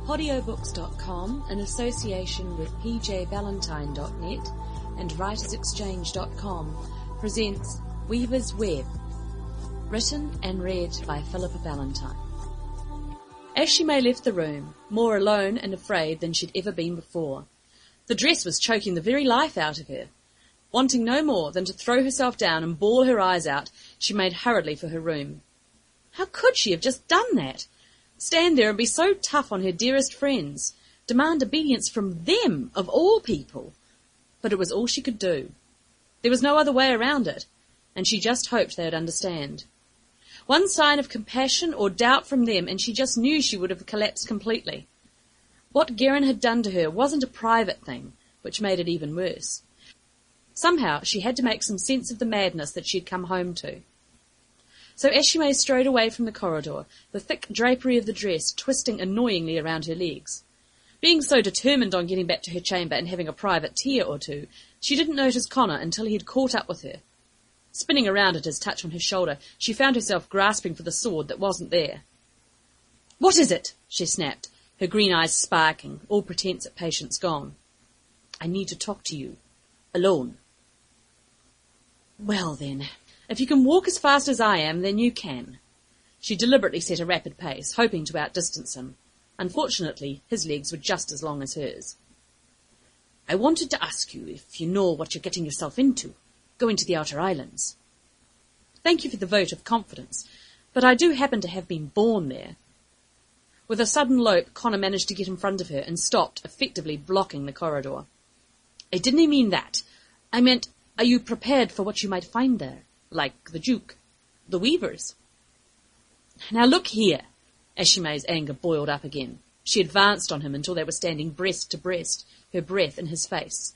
Podiobooks.com, in association with pjvalentine.net and writersexchange.com, presents Weaver's Web, written and read by Philippa Valentine. Ashimei left the room, more alone and afraid than she'd ever been before. The dress was choking the very life out of her. Wanting no more than to throw herself down and bawl her eyes out, she made hurriedly for her room. How could she have just done that? Stand there and be so tough on her dearest friends, demand obedience from them, of all people. But it was all she could do. There was no other way around it, and she just hoped they would understand. One sign of compassion or doubt from them, and she just knew she would have collapsed completely. What Guerin had done to her wasn't a private thing, which made it even worse. Somehow she had to make some sense of the madness that she had come home to. So Ashimei strode away from the corridor, the thick drapery of the dress twisting annoyingly around her legs. Being so determined on getting back to her chamber and having a private tear or two, she didn't notice Connor until he had caught up with her. Spinning around at his touch on his shoulder, she found herself grasping for the sword that wasn't there. "What is it?" she snapped, her green eyes sparking, all pretense at patience gone. "I need to talk to you. Alone." "Well, then, if you can walk as fast as I am, then you can." She deliberately set a rapid pace, hoping to outdistance him. Unfortunately, his legs were just as long as hers. "I wanted to ask you if you know what you're getting yourself into, going to the Outer Islands." "Thank you for the vote of confidence, but I do happen to have been born there." With a sudden lope, Connor managed to get in front of her and stopped, effectively blocking the corridor. "I didn't mean that. I meant, are you prepared for what you might find there? Like the Duke, the Weavers?" "Now look here." Ashimei's anger boiled up again. She advanced on him until they were standing breast to breast, her breath in his face.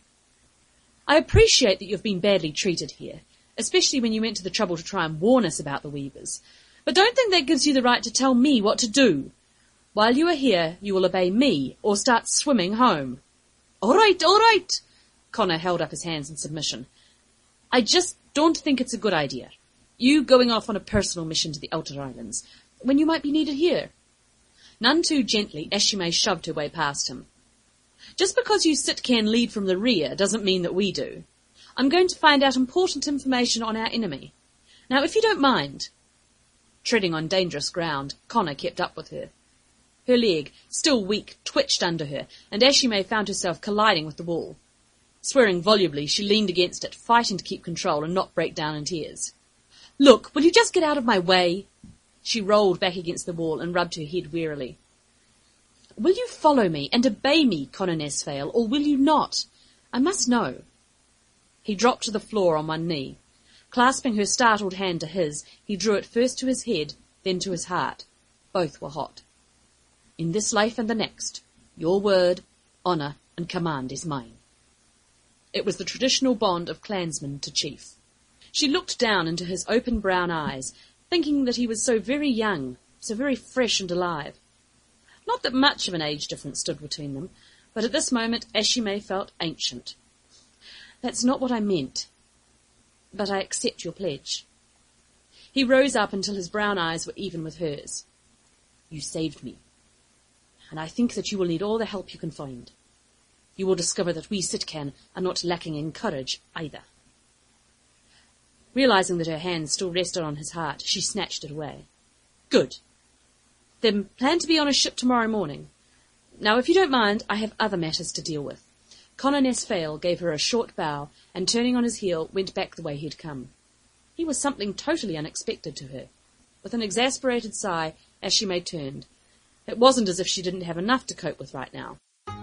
"I appreciate that you've been badly treated here, especially when you went to the trouble to try and warn us about the Weavers. But don't think that gives you the right to tell me what to do. While you are here, you will obey me or start swimming home." All right. Connor held up his hands in submission. "I just don't think it's a good idea. You going off on a personal mission to the Outer Islands, when you might be needed here." None too gently, Ashimei shoved her way past him. "Just because you Sitkan lead from the rear doesn't mean that we do. I'm going to find out important information on our enemy. Now, if you don't mind." Treading on dangerous ground, Connor kept up with her. Her leg, still weak, twitched under her, and Ashimei found herself colliding with the wall. Swearing volubly, she leaned against it, fighting to keep control and not break down in tears. "Look, will you just get out of my way?" She rolled back against the wall and rubbed her head wearily. "Will you follow me and obey me, Connor Nesfail, or will you not? I must know." He dropped to the floor on one knee. Clasping her startled hand to his, he drew it first to his head, then to his heart. Both were hot. "In this life and the next, your word, honour, and command is mine." It was the traditional bond of clansman to chief. She looked down into his open brown eyes, thinking that he was so very young, so very fresh and alive. Not that much of an age difference stood between them, but at this moment Ashimei felt ancient. "That's not what I meant, but I accept your pledge." He rose up until his brown eyes were even with hers. "You saved me, and I think that you will need all the help you can find. You will discover that we Sitkan are not lacking in courage either." Realizing that her hand still rested on his heart, she snatched it away. "Good. Then plan to be on a ship tomorrow morning. Now, if you don't mind, I have other matters to deal with." Connor Nesfail gave her a short bow, and turning on his heel, went back the way he had come. He was something totally unexpected to her. With an exasperated sigh, Ashimei turned. It wasn't as if she didn't have enough to cope with right now.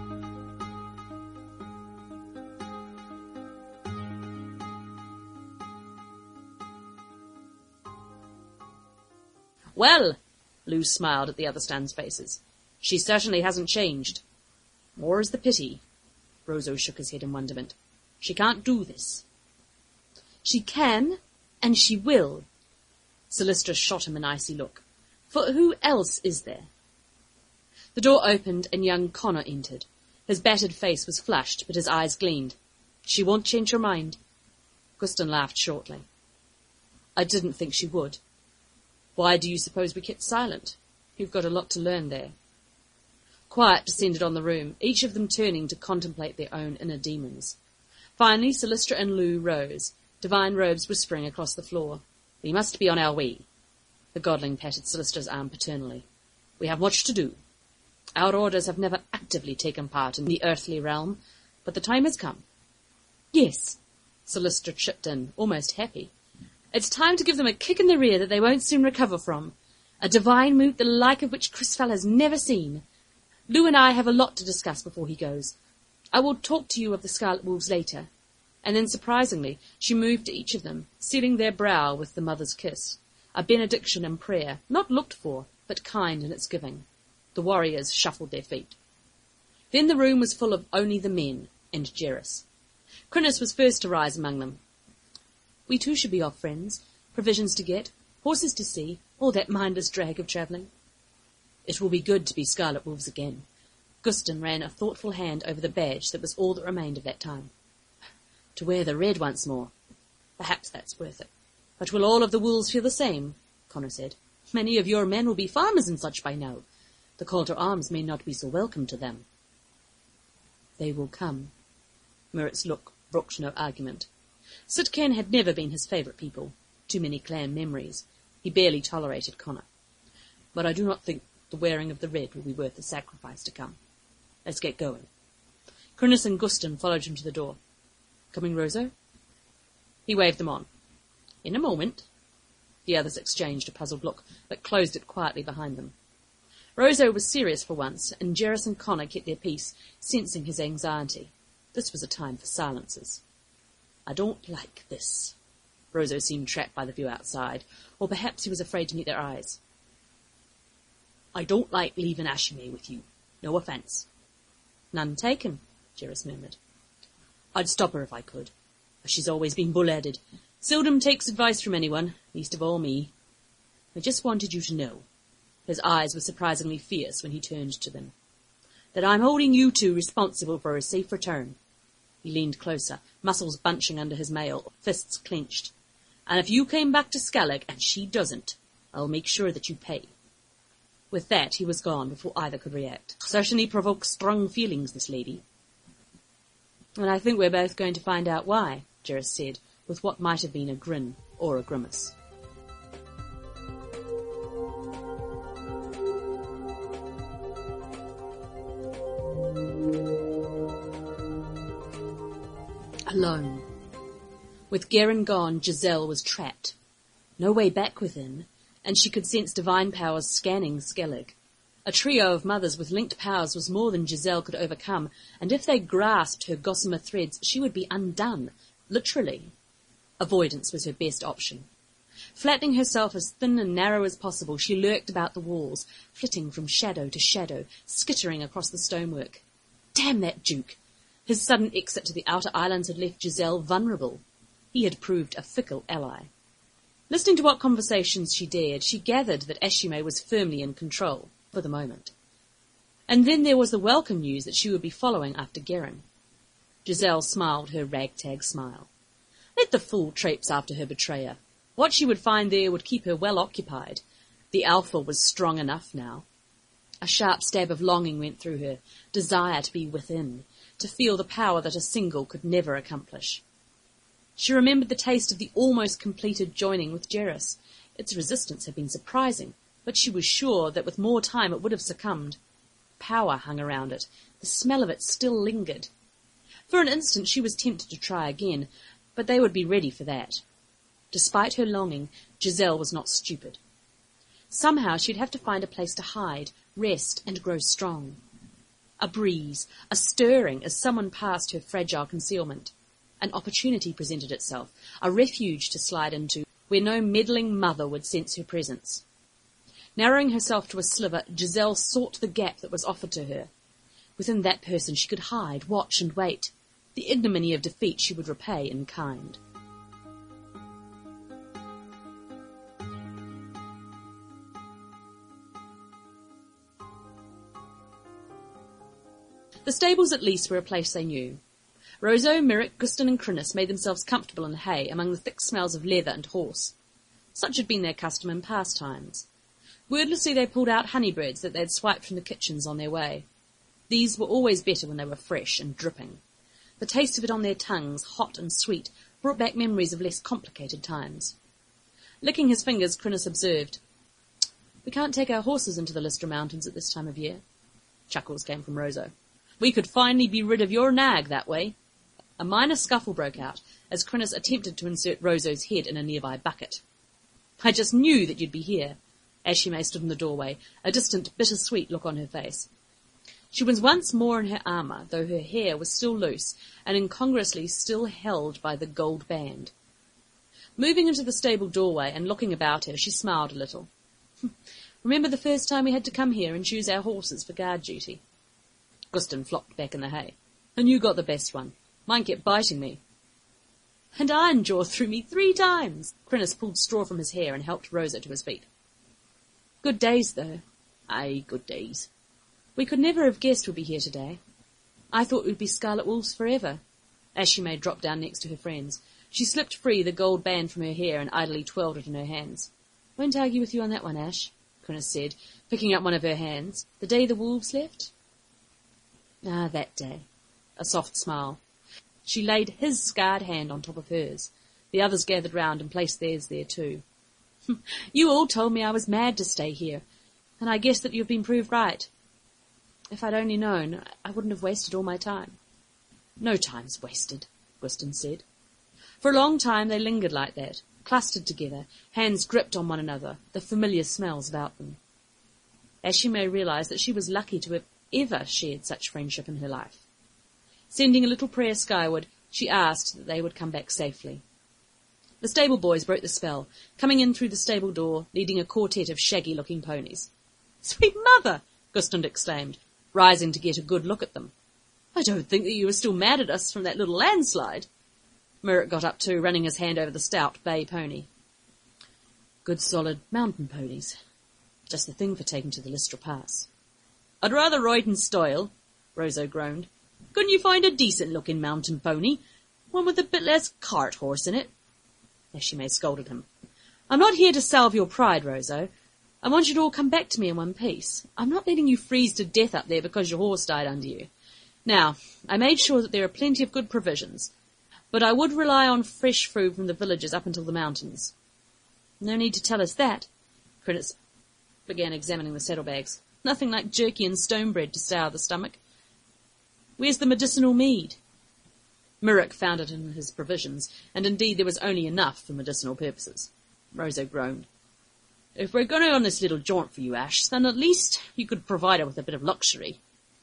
"Well," Lou smiled at the other stands' faces, "she certainly hasn't changed." "More's the pity." Roseau shook his head in wonderment. "She can't do this." "She can, and she will." Callistra shot him an icy look. "For who else is there?" The door opened and young Connor entered. His battered face was flushed, but his eyes gleamed. "She won't change her mind." Guston laughed shortly. "I didn't think she would. Why do you suppose we kept silent? You've got a lot to learn there." Quiet descended on the room, each of them turning to contemplate their own inner demons. Finally, Sillistra and Lou rose, divine robes whispering across the floor. "We must be on our way." The godling patted Sillistra's arm paternally. "We have much to do. Our orders have never actively taken part in the earthly realm, but the time has come." "Yes," Sillistra chipped in, almost happy. "It's time to give them a kick in the rear that they won't soon recover from. A divine moot the like of which Crisfell has never seen. Lou and I have a lot to discuss before he goes. I will talk to you of the Scarlet Wolves later." And then, surprisingly, she moved to each of them, sealing their brow with the mother's kiss, a benediction and prayer, not looked for, but kind in its giving. The warriors shuffled their feet. Then the room was full of only the men and Jerris. Crinnis was first to rise among them. "We too should be off, friends. Provisions to get, horses to see, all that mindless drag of travelling." "It will be good to be Scarlet Wolves again." Guston ran a thoughtful hand over the badge that was all that remained of that time. "To wear the red once more. Perhaps that's worth it. But will all of the wolves feel the same?" Connor said. "Many of your men will be farmers and such by now. The call to arms may not be so welcome to them." "They will come." Murit's look brooked no argument. Sitken had never been his favourite people. Too many clan memories. He barely tolerated Connor. "But I do not think the wearing of the red will be worth the sacrifice to come. Let's get going." Crinnis and Guston followed him to the door. "Coming, Rosa?" He waved them on. "In a moment." The others exchanged a puzzled look, but closed it quietly behind them. Rosa was serious for once, and Jerris and Connor kept their peace, sensing his anxiety. This was a time for silences. "I don't like this." Rosa seemed trapped by the view outside, or perhaps he was afraid to meet their eyes. "I don't like leaving Ashimay with you. No offence." "None taken," Jerris murmured. "I'd stop her if I could. But she's always been bull-headed. Seldom takes advice from anyone, least of all me. I just wanted you to know," his eyes were surprisingly fierce when he turned to them, "that I'm holding you two responsible for a safe return." He leaned closer, muscles bunching under his mail, fists clenched. "And if you came back to Skellig and she doesn't, I'll make sure that you pay." With that, he was gone before either could react. "Certainly provokes strong feelings, this lady." "And I think we're both going to find out why," Jerris said, with what might have been a grin or a grimace. Alone. With Garen gone, Giselle was trapped. No way back within, and she could sense divine powers scanning Skellig. A trio of mothers with linked powers was more than Giselle could overcome, and if they grasped her gossamer threads, she would be undone, literally. Avoidance was her best option. Flattening herself as thin and narrow as possible, she lurked about the walls, flitting from shadow to shadow, skittering across the stonework. Damn that Duke! His sudden exit to the outer islands had left Giselle vulnerable. He had proved a fickle ally. Listening to what conversations she dared, she gathered that Ashimay was firmly in control, for the moment. And then there was the welcome news that she would be following after Garen. Giselle smiled her ragtag smile. Let the fool traipse after her betrayer. What she would find there would keep her well occupied. The alpha was strong enough now. A sharp stab of longing went through her, desire to be within, to feel the power that a single could never accomplish. She remembered the taste of the almost completed joining with Jerris. Its resistance had been surprising, but she was sure that with more time it would have succumbed. Power hung around it. The smell of it still lingered. For an instant she was tempted to try again, but they would be ready for that. Despite her longing, Giselle was not stupid. Somehow she'd have to find a place to hide, rest, and grow strong. A breeze, a stirring as someone passed her fragile concealment. An opportunity presented itself, a refuge to slide into, where no meddling mother would sense her presence. Narrowing herself to a sliver, Giselle sought the gap that was offered to her. Within that person she could hide, watch, and wait. The ignominy of defeat she would repay in kind. The stables at least were a place they knew. Roseau, Myrick, Guston and Crinnis made themselves comfortable in the hay among the thick smells of leather and horse. Such had been their custom in past times. Wordlessly they pulled out honeybreads that they had swiped from the kitchens on their way. These were always better when they were fresh and dripping. The taste of it on their tongues, hot and sweet, brought back memories of less complicated times. Licking his fingers, Crinus observed, "We can't take our horses into the Lystra Mountains at this time of year." Chuckles came from Roseau. "We could finally be rid of your nag that way." A minor scuffle broke out as Crinus attempted to insert Roseau's head in a nearby bucket. "I just knew that you'd be here." Ashimay stood in the doorway, a distant, bittersweet look on her face. She was once more in her armour, though her hair was still loose and incongruously still held by the gold band. Moving into the stable doorway and looking about her, she smiled a little. "Remember the first time we had to come here and choose our horses for guard duty?" Guston flopped back in the hay. "And you got the best one. Mine kept biting me." "And Ironjaw threw me 3 times. Crinus pulled straw from his hair and helped Roseau to his feet. "Good days, though." "Aye, good days." "We could never have guessed we'd be here today. I thought we'd be Scarlet Wolves forever." Ashimay dropped down next to her friends. She slipped free the gold band from her hair and idly twirled it in her hands. "Won't argue with you on that one, Ash," Crinus said, picking up one of her hands. "The day the wolves left?" "Ah, that day." A soft smile. She laid his scarred hand on top of hers. The others gathered round and placed theirs there too. "You all told me I was mad to stay here, and I guess that you've been proved right. If I'd only known, I wouldn't have wasted all my time." "No time's wasted," Guston said. For a long time they lingered like that, clustered together, hands gripped on one another, the familiar smells about them. Ashimay realised that she was lucky to have ever shared such friendship in her life. Sending a little prayer skyward, she asked that they would come back safely. The stable boys broke the spell, coming in through the stable door, leading a quartet of shaggy-looking ponies. "Sweet mother!" Guston exclaimed, rising to get a good look at them. "I don't think that you were still mad at us from that little landslide." Murrock got up too, running his hand over the stout bay pony. "Good solid mountain ponies. Just the thing for taking to the Lystra Pass." "I'd rather ride in style," Roseau groaned. "Couldn't you find a decent-looking mountain pony? One with a bit less cart horse in it?" Ashimay scolded him. "I'm not here to salve your pride, Roseau. I want you to all come back to me in one piece. I'm not letting you freeze to death up there because your horse died under you. Now, I made sure that there are plenty of good provisions, but I would rely on fresh food from the villages up until the mountains." "No need to tell us that." Crinus began examining the saddlebags. "Nothing like jerky and stone bread to sour the stomach." "Where's the medicinal mead?" Murrock found it in his provisions, and indeed there was only enough for medicinal purposes. Roseau groaned. "If we're going on this little jaunt for you, Ash, then at least you could provide her with a bit of luxury."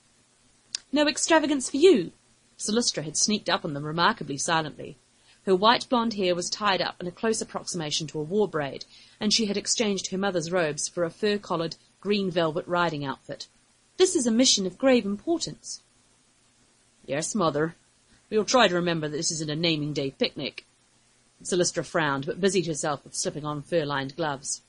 "No extravagance for you." Solistra had sneaked up on them remarkably silently. Her white blonde hair was tied up in a close approximation to a war braid, and she had exchanged her mother's robes for a fur-collared, green velvet riding outfit. "This is a mission of grave importance." "Yes, Mother. We'll try to remember that this isn't a naming day picnic." Solistra frowned, but busied herself with slipping on fur-lined gloves.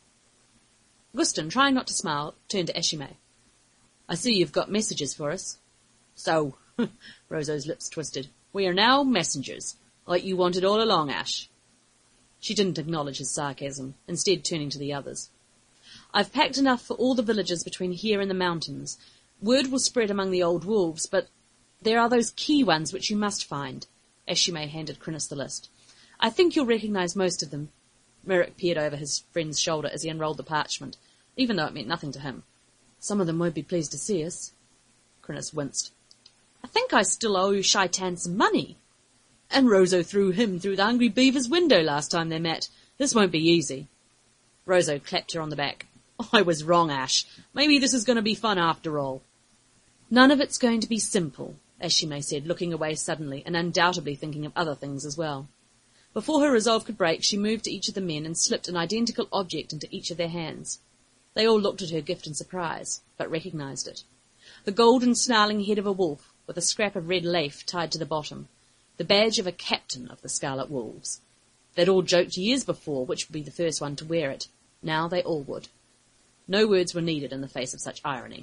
Guston, trying not to smile, turned to Ashimay. "I see you've got messages for us." "So," Roseau's lips twisted, "we are now messengers, like you wanted all along, Ash." She didn't acknowledge his sarcasm, instead turning to the others. "I've packed enough for all the villages between here and the mountains. Word will spread among the old wolves, but there are those key ones which you must find." Ashimay handed Crinus the list. "I think you'll recognise most of them." Murrock peered over his friend's shoulder as he unrolled the parchment, even though it meant nothing to him. "Some of them won't be pleased to see us." Crinus winced. "I think I still owe Shaitan some money. And Roseau threw him through the Hungry Beaver's window last time they met. This won't be easy." Roseau clapped her on the back. "I was wrong, Ash. Maybe this is going to be fun after all." "None of it's going to be simple," Ashimay said, looking away suddenly, and undoubtedly thinking of other things as well. Before her resolve could break, she moved to each of the men and slipped an identical object into each of their hands. They all looked at her gift in surprise, but recognised it. The golden snarling head of a wolf, with a scrap of red lace tied to the bottom, the badge of a captain of the Scarlet Wolves. They'd all joked years before which would be the first one to wear it. Now they all would. No words were needed in the face of such irony.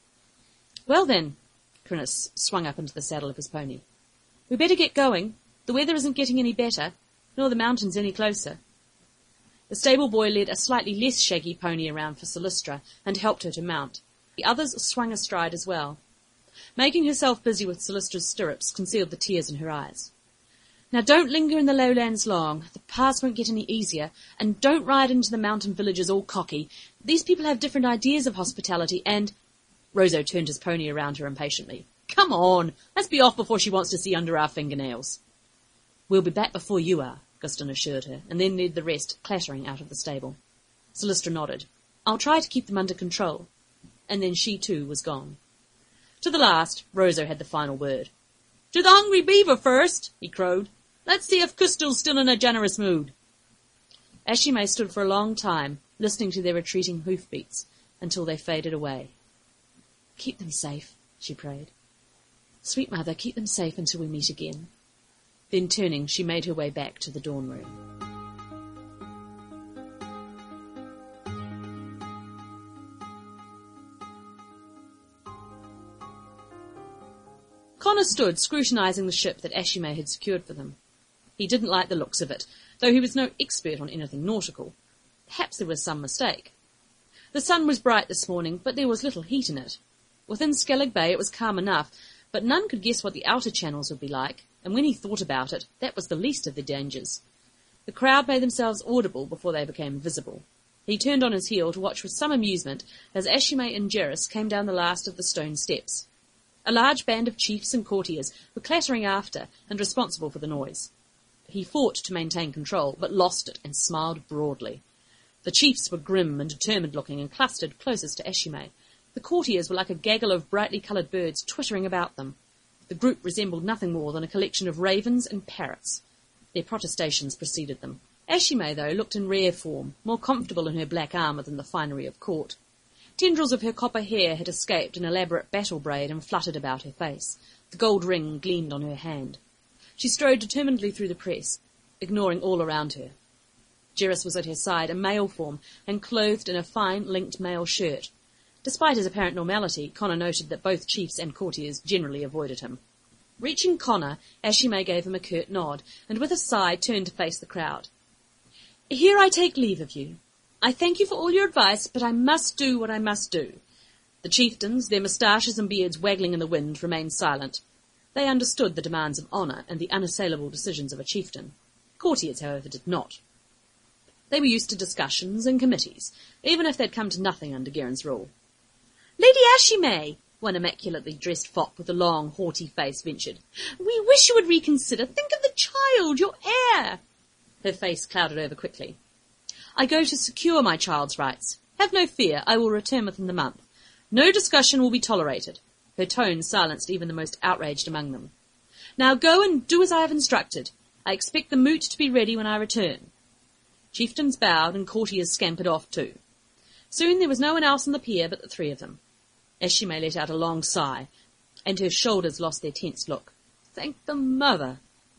"Well then," Crinus swung up into the saddle of his pony. "We better get going. The weather isn't getting any better, nor the mountains any closer." The stable boy led a slightly less shaggy pony around for Solistra and helped her to mount. The others swung astride as well. Making herself busy with Sir Lystra's stirrups concealed the tears in her eyes. Now don't linger in the lowlands long. The paths won't get any easier. And don't ride into the mountain villages all cocky. These people have different ideas of hospitality and... Roseau turned his pony around her impatiently. Come on, let's be off before she wants to see under our fingernails. We'll be back before you are, Guston assured her, and then led the rest clattering out of the stable. Sir Lystra nodded. I'll try to keep them under control. And then she too was gone. To the last, Roseau had the final word. To the hungry beaver first, he crowed. Let's see if Custel's still in a generous mood. Ashimay stood for a long time, listening to their retreating hoofbeats, until they faded away. Keep them safe, she prayed. Sweet mother, keep them safe until we meet again. Then turning, she made her way back to the dawn room. Connor stood scrutinising the ship that Ashimay had secured for them. He didn't like the looks of it, though he was no expert on anything nautical. Perhaps there was some mistake. The sun was bright this morning, but there was little heat in it. Within Skellig Bay it was calm enough, but none could guess what the outer channels would be like, and when he thought about it, that was the least of the dangers. The crowd made themselves audible before they became visible. He turned on his heel to watch with some amusement as Ashimay and Jerris came down the last of the stone steps. A large band of chiefs and courtiers were clattering after and responsible for the noise. He fought to maintain control, but lost it and smiled broadly. The chiefs were grim and determined-looking and clustered closest to Ashimay. The courtiers were like a gaggle of brightly coloured birds twittering about them. The group resembled nothing more than a collection of ravens and parrots. Their protestations preceded them. Ashimay, though, looked in rare form, more comfortable in her black armour than the finery of court. Tendrils of her copper hair had escaped an elaborate battle braid and fluttered about her face. The gold ring gleamed on her hand. She strode determinedly through the press, ignoring all around her. Jerris was at her side, a male form, and clothed in a fine, linked mail shirt. Despite his apparent normality, Connor noted that both chiefs and courtiers generally avoided him. Reaching Connor, Ashimay gave him a curt nod, and with a sigh turned to face the crowd. Here I take leave of you. I thank you for all your advice, but I must do what I must do. The chieftains, their moustaches and beards waggling in the wind, remained silent. They understood the demands of honour and the unassailable decisions of a chieftain. Courtiers, however, did not. They were used to discussions and committees, even if they'd come to nothing under Garen's rule. Lady Ashimay, one immaculately dressed fop with a long, haughty face ventured, we wish you would reconsider. Think of the child, your heir. Her face clouded over quickly. I go to secure my child's rights. Have no fear, I will return within the month. No discussion will be tolerated. Her tone silenced even the most outraged among them. Now go and do as I have instructed. I expect the moot to be ready when I return. Chieftains bowed and courtiers scampered off too. Soon there was no one else on the pier but the three of them. Ashimay let out a long sigh, and her shoulders lost their tense look. Thank the mother.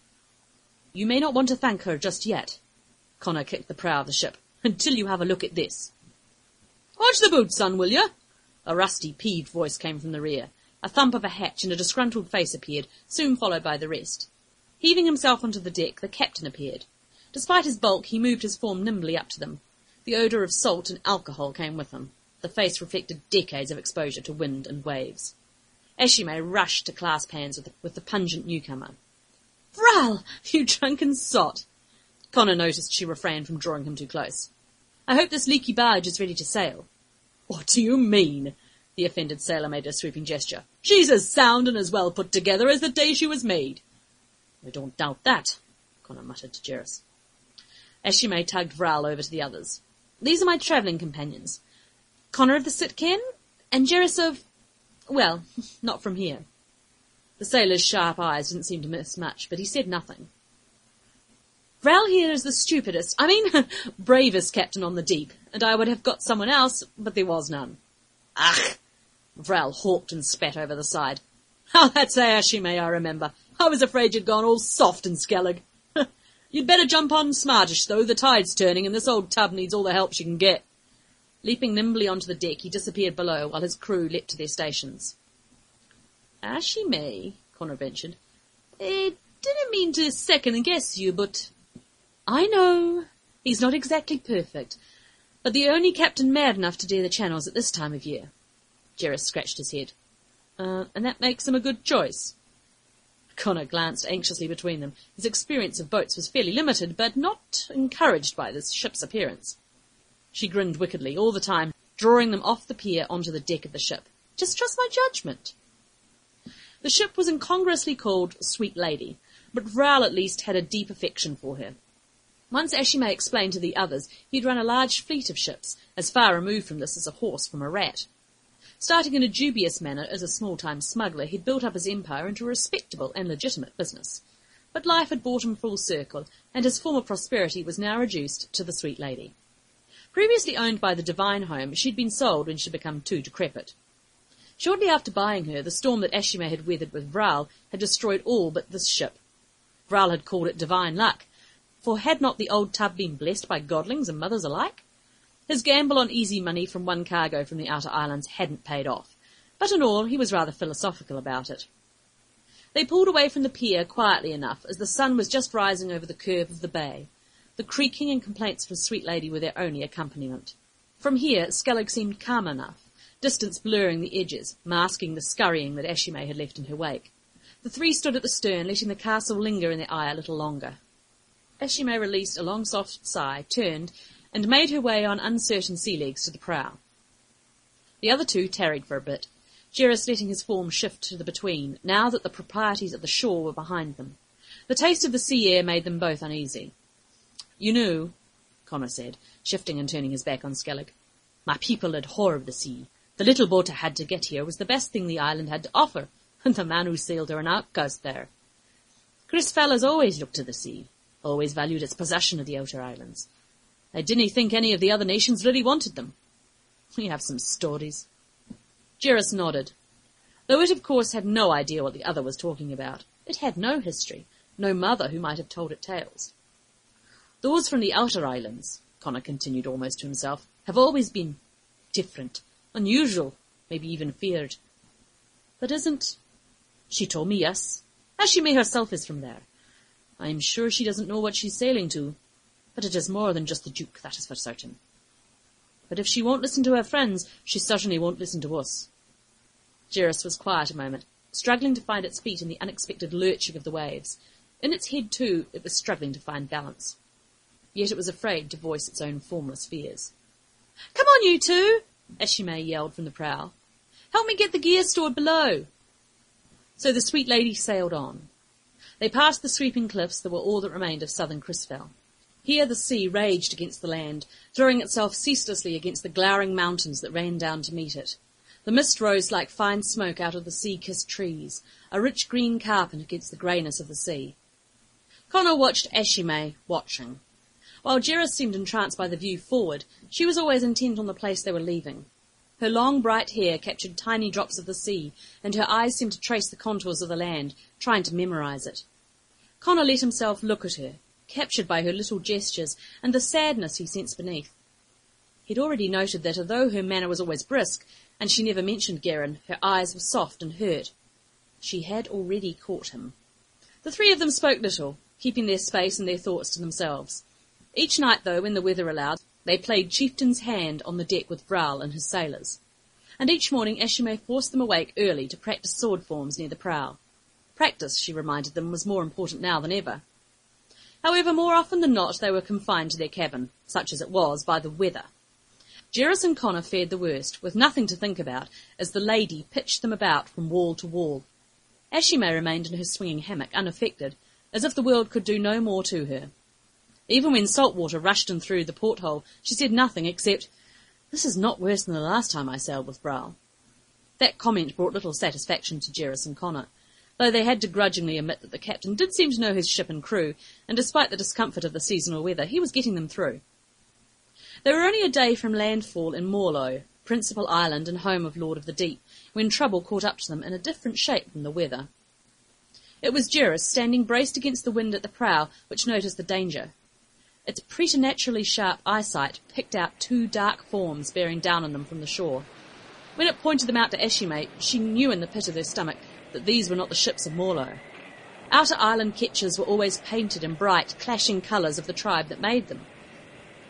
You may not want to thank her just yet. Connor kicked the prow of the ship. Until you have a look at this. Watch the boot, son, will you? A rusty, peeved voice came from the rear. A thump of a hatch and a disgruntled face appeared, soon followed by the rest. Heaving himself onto the deck, the captain appeared. Despite his bulk, he moved his form nimbly up to them. The odour of salt and alcohol came with him. The face reflected decades of exposure to wind and waves. Ashimay rushed to clasp hands with the pungent newcomer. Vral, you drunken sot! Connor noticed she refrained from drawing him too close. I hope this leaky barge is ready to sail. What do you mean? The offended sailor made a sweeping gesture. She's as sound and as well put together as the day she was made. I don't doubt that, Connor muttered to Jerris. Ashimay tugged Vral over to the others. These are my travelling companions. Connor of the Sitken, and Jerris of... well, not from here. The sailor's sharp eyes didn't seem to miss much, but he said nothing. Vral here is the stupidest, bravest captain on the deep, and I would have got someone else, but there was none. Ach! Vral hawked and spat over the side. Oh, that's Ashimay, I remember. I was afraid you'd gone all soft and Skellig. You'd better jump on smartish, though. The tide's turning, and this old tub needs all the help she can get. Leaping nimbly onto the deck, he disappeared below, while his crew leapt to their stations. Ashimay, Connor ventured. Didn't mean to second-guess you, but... I know. He's not exactly perfect, but the only captain mad enough to dare the channels at this time of year. Jerris scratched his head. And that makes him a good choice. Connor glanced anxiously between them. His experience of boats was fairly limited, but not encouraged by this ship's appearance. She grinned wickedly, all the time, drawing them off the pier onto the deck of the ship. Just trust my judgment. The ship was incongruously called Sweet Lady, but Vral at least had a deep affection for her. Once Ashimei explained to the others he'd run a large fleet of ships, as far removed from this as a horse from a rat. Starting in a dubious manner as a small-time smuggler, he'd built up his empire into a respectable and legitimate business. But life had brought him full circle, and his former prosperity was now reduced to the Sweet Lady. Previously owned by the Divine Home, she'd been sold when she'd become too decrepit. Shortly after buying her, the storm that Ashimei had weathered with Vral had destroyed all but this ship. Vral had called it divine luck, for had not the old tub been blessed by godlings and mothers alike? His gamble on easy money from one cargo from the outer islands hadn't paid off, but in all he was rather philosophical about it. They pulled away from the pier quietly enough, as the sun was just rising over the curve of the bay. The creaking and complaints of his Sweet Lady were their only accompaniment. From here, Skellig seemed calm enough, distance blurring the edges, masking the scurrying that Ashimei had left in her wake. The three stood at the stern, letting the castle linger in their eye a little longer. Ashimei released a long soft sigh, turned, and made her way on uncertain sea legs to the prow. The other two tarried for a bit, Jerris letting his form shift to the between, now that the proprieties of the shore were behind them. The taste of the sea air made them both uneasy. "You know," Connor said, shifting and turning his back on Skellig, "my people had horror of the sea. The little boat I had to get here was the best thing the island had to offer, and the man who sailed her an outcast there. Chris fellas always looked to the sea, always valued its possession of the outer islands. I didn't think any of the other nations really wanted them. We have some stories." Jerris nodded. Though it of course had no idea what the other was talking about. It had no history, no mother who might have told it tales. "Those from the outer islands," Connor continued almost to himself, "have always been different, unusual, maybe even feared. But isn't... She told me yes. Ashimei herself is from there. I'm sure she doesn't know what she's sailing to, but it is more than just the Duke, that is for certain. But if she won't listen to her friends, she certainly won't listen to us." Jerris was quiet a moment, struggling to find its feet in the unexpected lurching of the waves. In its head, too, it was struggling to find balance. Yet it was afraid to voice its own formless fears. "Come on, you two!" Ashimei yelled from the prow. "Help me get the gear stored below." So the Sweet Lady sailed on. They passed the sweeping cliffs that were all that remained of southern Crisfell. Here the sea raged against the land, throwing itself ceaselessly against the glowering mountains that rained down to meet it. The mist rose like fine smoke out of the sea-kissed trees, a rich green carpet against the greyness of the sea. Connor watched Ashimei, watching. While Jerris seemed entranced by the view forward, she was always intent on the place they were leaving. Her long, bright hair captured tiny drops of the sea, and her eyes seemed to trace the contours of the land, trying to memorize it. Connor let himself look at her, captured by her little gestures and the sadness he sensed beneath. He'd already noted that although her manner was always brisk, and she never mentioned Garen, her eyes were soft and hurt. She had already caught him. The three of them spoke little, keeping their space and their thoughts to themselves. Each night, though, when the weather allowed, they played chieftain's hand on the deck with Vral and his sailors. And each morning Ashimei forced them awake early to practice sword forms near the prow. Practice, she reminded them, was more important now than ever. However, more often than not, they were confined to their cabin, such as it was, by the weather. Jerris and Connor fared the worst, with nothing to think about, as the lady pitched them about from wall to wall. Ashimei remained in her swinging hammock, unaffected, as if the world could do no more to her. Even when salt water rushed in through the porthole, she said nothing except, "This is not worse than the last time I sailed with Vral." That comment brought little satisfaction to Jerris and Connor, though they had to grudgingly admit that the captain did seem to know his ship and crew, and despite the discomfort of the seasonal weather, he was getting them through. They were only a day from landfall in Morlo, principal island and home of Lord of the Deep, when trouble caught up to them in a different shape from the weather. It was Jerris, standing braced against the wind at the prow, which noticed the danger. Its preternaturally sharp eyesight picked out two dark forms bearing down on them from the shore. When it pointed them out to Ashimei, she knew in the pit of her stomach that these were not the ships of Morlo. Outer island ketches were always painted in bright, clashing colours of the tribe that made them.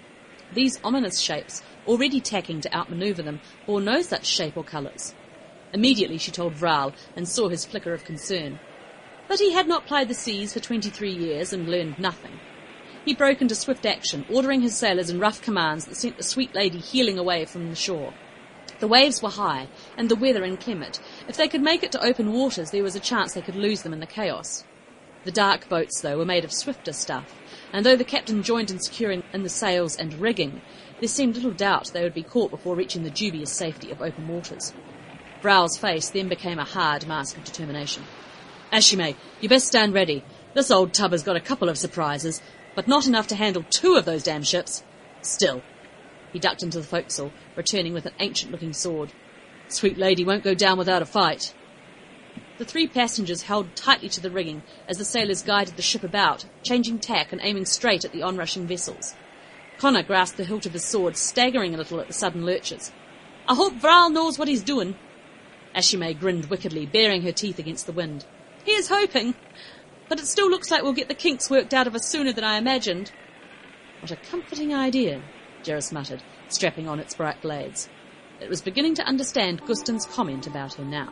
These ominous shapes, already tacking to outmanoeuvre them, bore no such shape or colours. Immediately she told Vral and saw his flicker of concern. But he had not plied the seas for 23 years and learned nothing. He broke into swift action, ordering his sailors in rough commands that sent the sweet lady heeling away from the shore. The waves were high, and the weather inclement. If they could make it to open waters, there was a chance they could lose them in the chaos. The dark boats, though, were made of swifter stuff, and though the captain joined in securing in the sails and rigging, there seemed little doubt they would be caught before reaching the dubious safety of open waters. Vral's face then became a hard mask of determination. "As she may, you best stand ready. This old tub has got a couple of surprises, but not enough to handle 2 of those damn ships. Still." He ducked into the forecastle, returning with an ancient-looking sword. "Sweet lady won't go down without a fight." The 3 passengers held tightly to the rigging as the sailors guided the ship about, changing tack and aiming straight at the onrushing vessels. Connor grasped the hilt of his sword, staggering a little at the sudden lurches. "I hope Vral knows what he's doing." Ashimay grinned wickedly, baring her teeth against the wind. "Here's hoping. But it still looks like we'll get the kinks worked out of us sooner than I imagined." "What a comforting idea," Jerris muttered, strapping on its bright blades. It was beginning to understand Guston's comment about her now.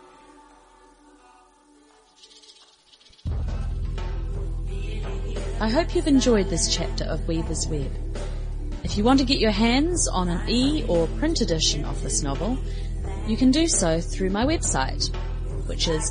I hope you've enjoyed this chapter of Weaver's Web. If you want to get your hands on an e- or print edition of this novel, you can do so through my website, which is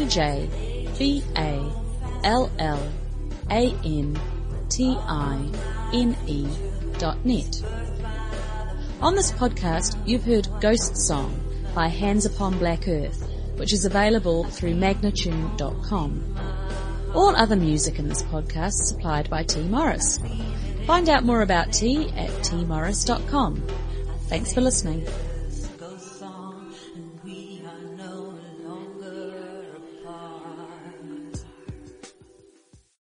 pjallanTine.net. On this podcast, you've heard Ghost Song by Hands Upon Black Earth, which is available through magnatune.com. All other music in this podcast is supplied by T. Morris. Find out more about T at tmorris.com. Thanks for listening.